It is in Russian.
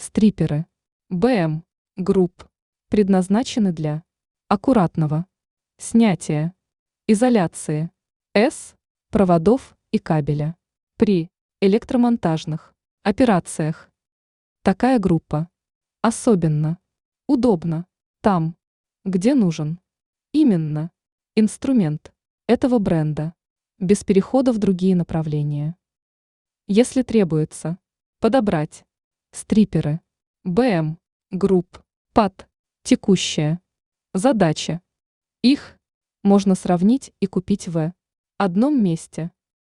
Стриперы БМ Групп предназначены для аккуратного снятия, изоляции С проводов и кабеля при электромонтажных операциях. Такая группа особенно удобна там, где нужен именно инструмент этого бренда, без перехода в другие направления. Если требуется подобрать стриперы БМ Групп под текущая задача, их можно сравнить и купить в одном месте.